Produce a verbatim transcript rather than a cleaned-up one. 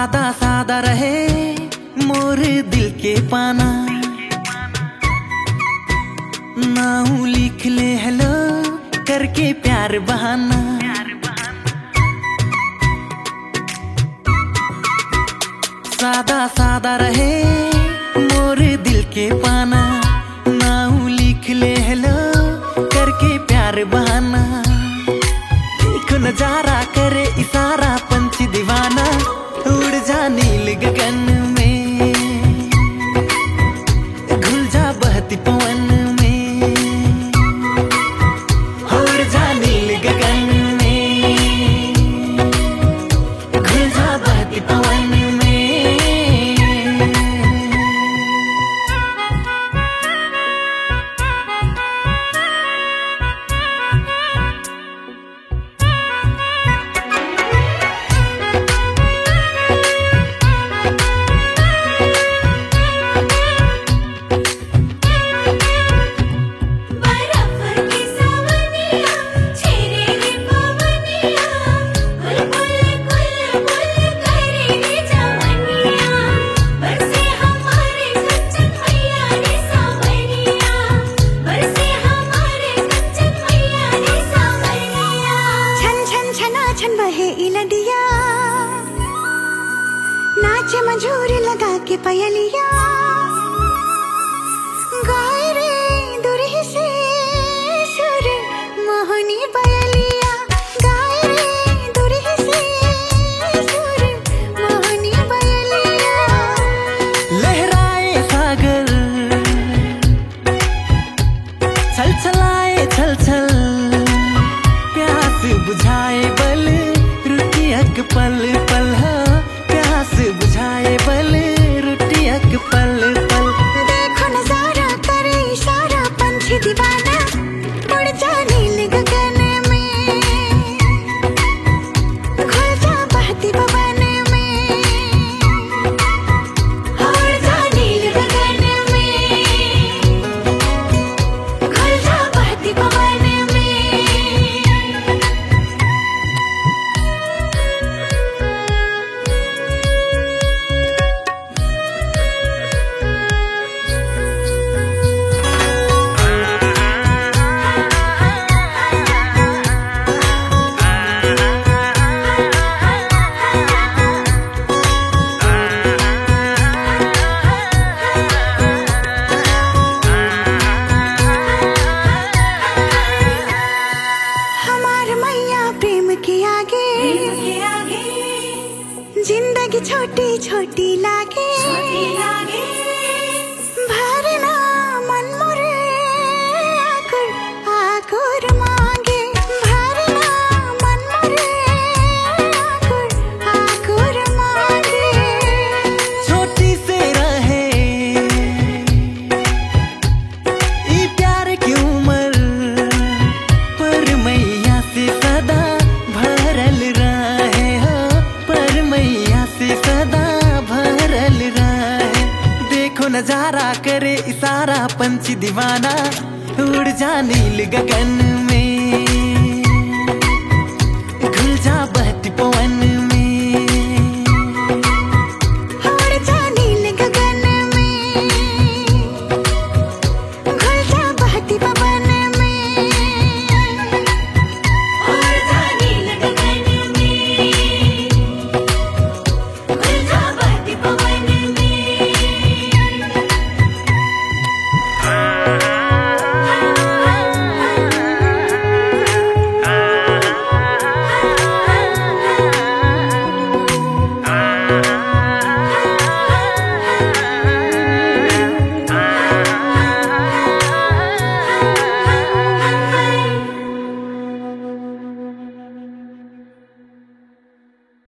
सादा सादा रहे मोर दिल के पाना, नाऊ लिख ले हेलो करके प्यार बहाना। सादा सादा रहे मोर दिल के पाना, नाऊ लिख ले हेलो करके प्यार बहाना। देखो नजारा करे इशारा पंछी दीवाना, उड़ जा नील गगन में, घुल जा बहती पवन में, उड़ जा नील गगन में, घुल जा बहती पवन में। नाचे मंजूरी लगा के पयलिया, गाए रे दुरही से सुर मोहनी पयलिया, गाए रे दुरही से सुर मोहनी पयलिया। लहराए सागर छल छलाए छल छल, प्यास बुझाए बल रुटियक पल पल, प्यास बुझाए बल रुटियक पल पल। देखो नजारा करे इशारा पंछी दीवाना, उड़ जा नील गगन में, घुल जा बहती पवन में, उड़ जा नील गगन में, घुल जा बहती पवन में। जिंदगी छोटी छोटी लागे, भरना मन मोरे आकुर आकुर मांगे, भरना मन मोरे आकुर आकुर मांगे। छोटी से रहे ई प्यार की उम्र, पर मैया से सदा भरल रहे हो, पर मैया से सदा भरल रहे। देखो नजारा करे इशारा पंछी दीवाना, उड़ जा नील गगन में,